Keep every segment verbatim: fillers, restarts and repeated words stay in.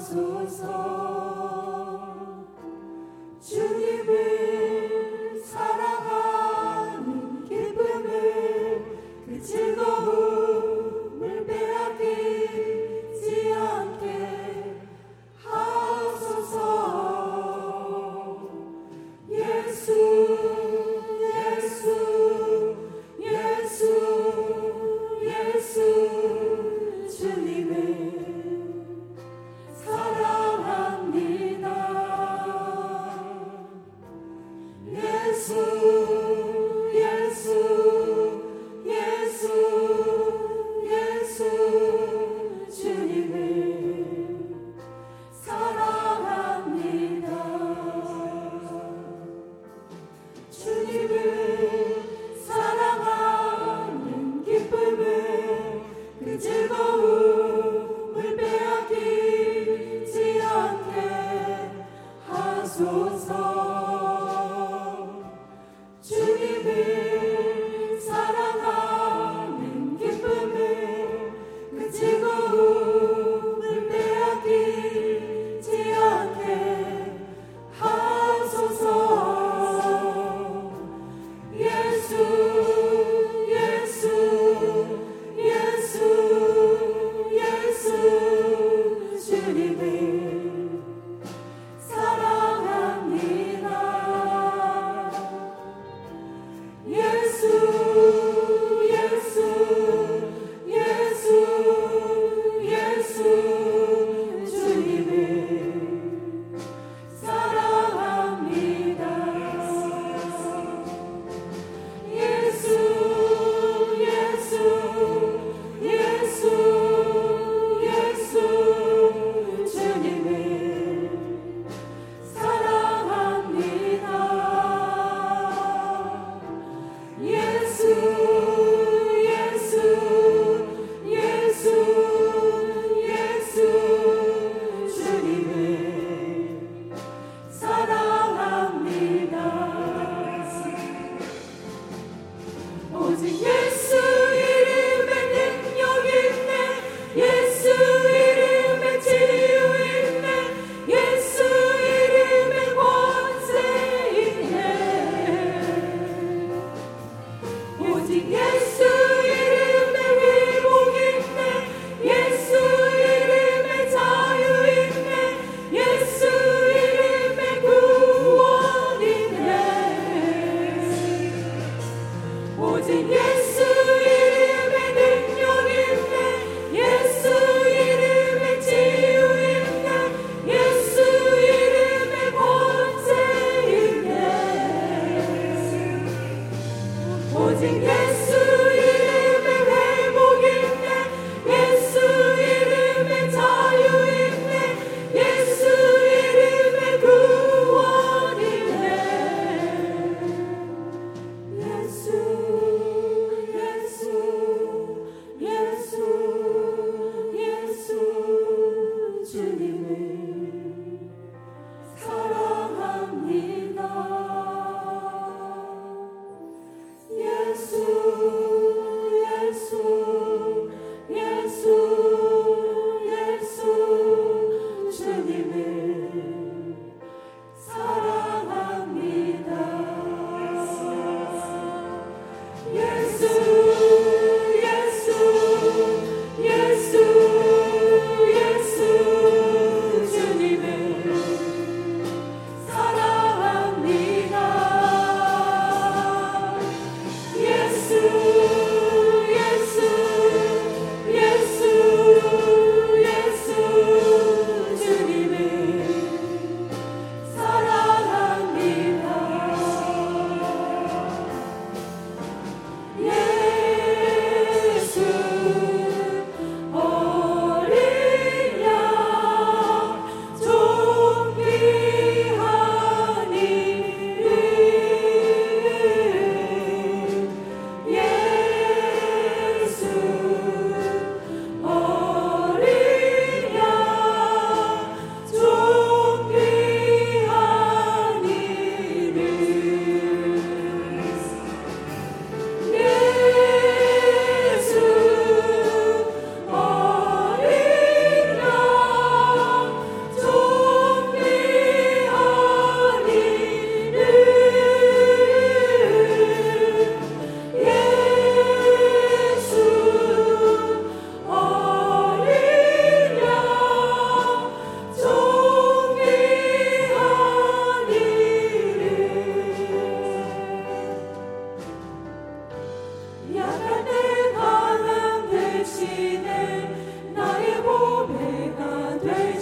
주님을 사랑하는 기쁨을 그 즐거움을 빼앗기지 않게 하소서. 예수 예수 예수 예수 주님을 사랑합니다. 예수 예수 예수 예수 주님을 사랑합니다. 주님을 사랑하는 기쁨을 그 즐거움을 빼앗기지 않게 하소서. 주님을 사랑하는 기쁨을 그 즐거움을 빼앗기지 않게 하소서. 예수 예수 예수 예수 주님을 사랑합니다. 예수 예수 예수 예수 주님을 사랑합니다. 예수 예수 예수 예수 주님을 사랑합니다. 예수 예수 예수 예수 주님을 사랑합니다. 오직 예수 이름에 능력 있네. 예수 이름에 치유 있네. 예수 이름에 권세 있네. 오직 예수 이름에 회복 있네. 예수 이름에 자유 있네. 예수 이름에 구원 있네. 오직 예수 이름에 능력 있네. 예수 이름에 치유 있네. 예수 이름에 권세 있네. 오직 예수 이름에 회복 있네. 예수 이름에 자유 있네. 예수 이름에 구원 있네. 예수 예수 예수 예수 주님을 사랑합니다. 예수 예수 예수 예수 주님을 사랑합니다. 예수 예수 예수 예수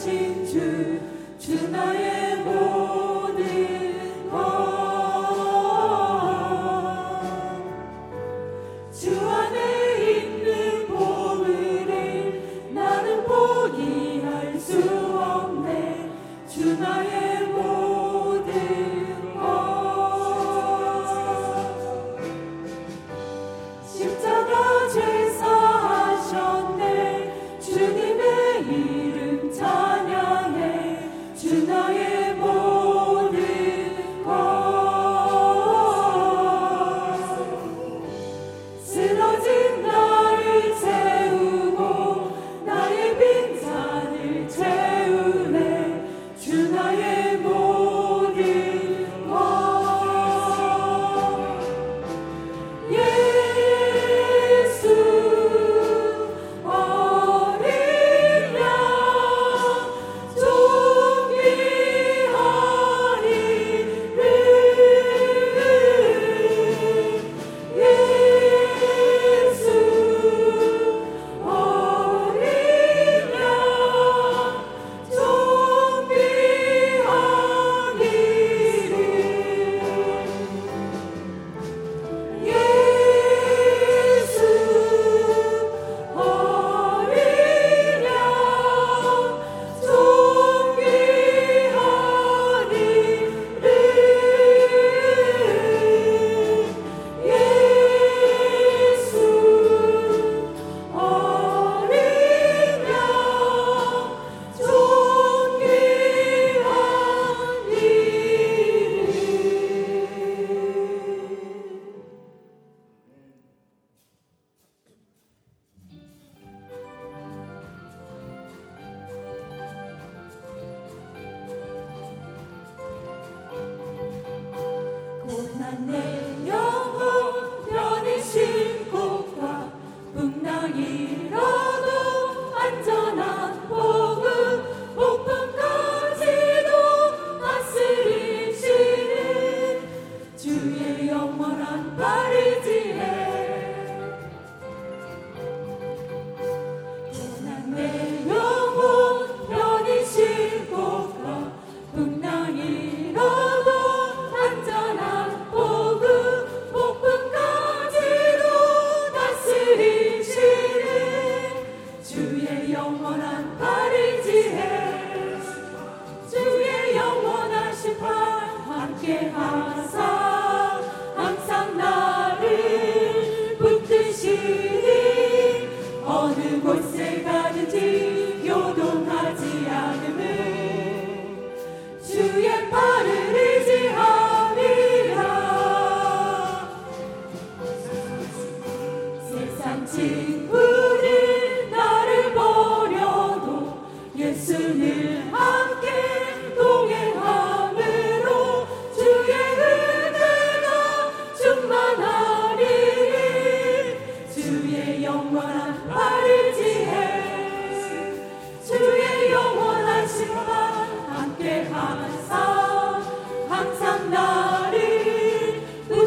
되신 주, 주 나의 모든 것. 주 안에 있는 보물을 나는 포기할 수 없네. 주 나의 모든 것. 십자가 죄 사하셨네. 주님의 이름 찬양해. 주 나의 모든 것. 쓰러진 나를 채우고 나의 빈잔을 채우네. 주 나의 모든 것. 예수 어린 양 존귀하리를. 예수 어린 양 존귀하리를. 예수 어린 양 존귀하리를. 예수 어린 양 존귀하리를. 고난 내 영혼 편히 쉴 곳과 풍랑이라도 안전한 복음 복음까지도 다스리시는 주의 영원한 발을 지혜. 고난 내 영혼 편히 쉴 곳과 풍랑이라도 안전한 복음 복음까지도 다스리시는 주의 영원한 발을 지혜. 주의 영원한 심판 함께 하사 항상 나를 붙드시니 어느 곳에 가든지 요동하지 않음을 주의 팔을 의지하리라. 세상 친구들 나를 버려도 예수를 함께 동행함으로 주의 은혜가 충만하리. 주의 영원한 발을 지혜. 주의 영원한 심판 함께 하사 항상 나를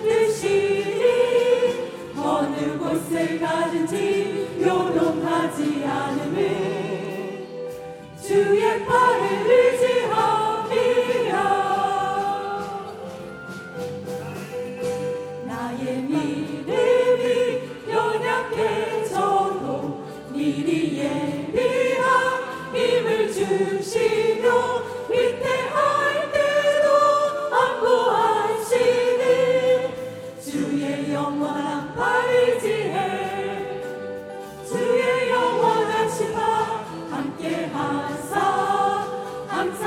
붙드시니 어느 곳에 가든지 요동하지 않음을 주의 팔을 의지함이라. 나의 믿음이 연약해져도 미리 예비한 힘을 주시며 위태할 때도 안보하시는 주의 영원한 발을 지혜. 주의 영원한 심판 함께 하사 항상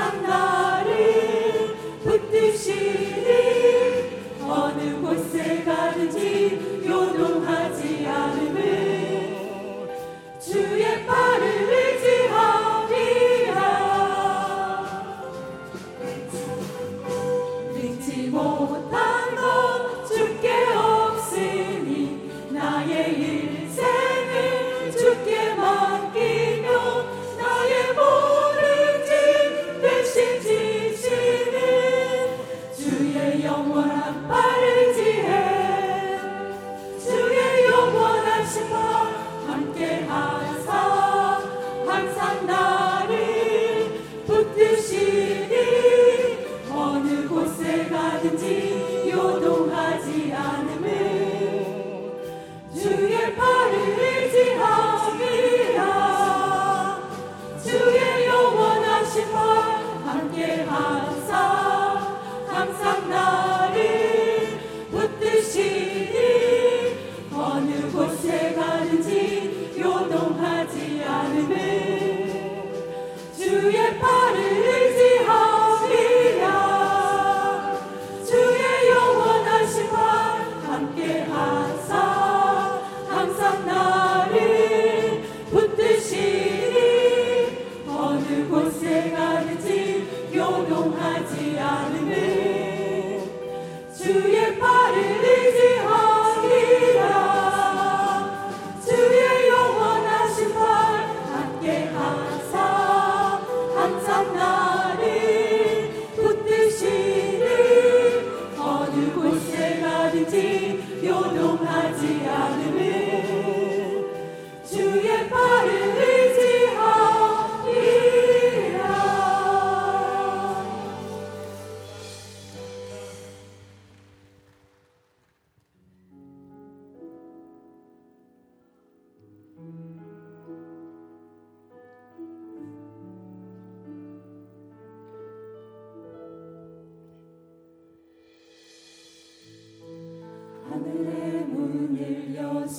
하늘의 문을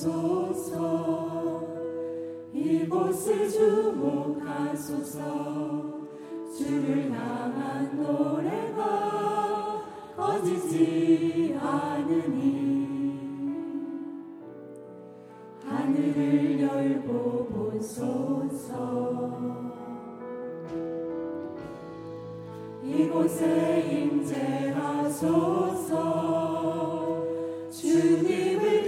여소서 이곳을 주목하소서 주를 향한 노래가 꺼지지 않으니 하늘을 열고 보소서 이곳에 임재하소서 주님을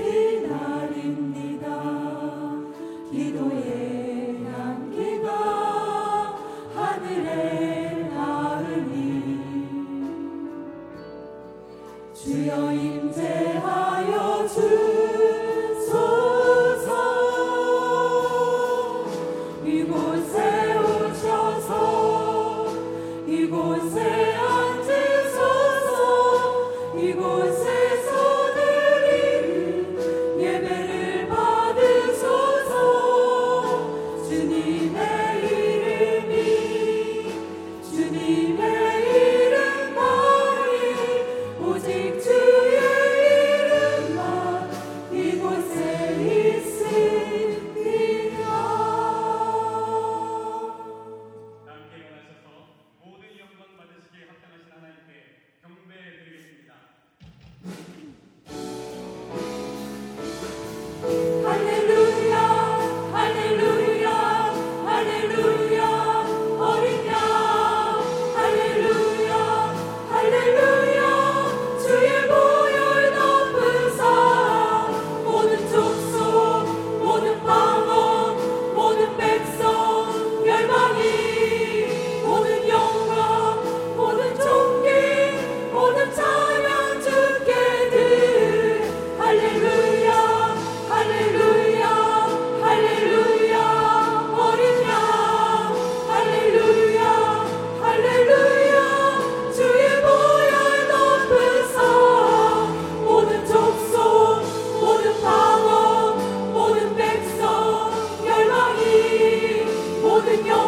기다립니다 기도의 향기가 하늘에 닿으니 주여 임재하여 주소서 이곳에 오셔서 이곳에 앉으소서 이곳에서 드리는 예배를 받으소서 주님의 이름이 주님의 이름만이 오직 주의 이름만 이곳에 있습니다. 함께 일어나셔서 모든 영광 받으시기에 합당하신 하나님께 경배해 드리겠습니다. 할렐루야 할렐루야 할렐루야 어린 양 할렐루야 할렐루야 주의 보혈 높으사 모든 족속 모든 방언 모든 백성 열방이 모든 영광 모든 존귀 모든 찬양 주께 드 할렐루야 할렐루야 할렐루야 어린 양 할렐루야 할렐루야 주의 보혈 높으사 모든 족속 모든 방언 모든 백성 열방이 모든 영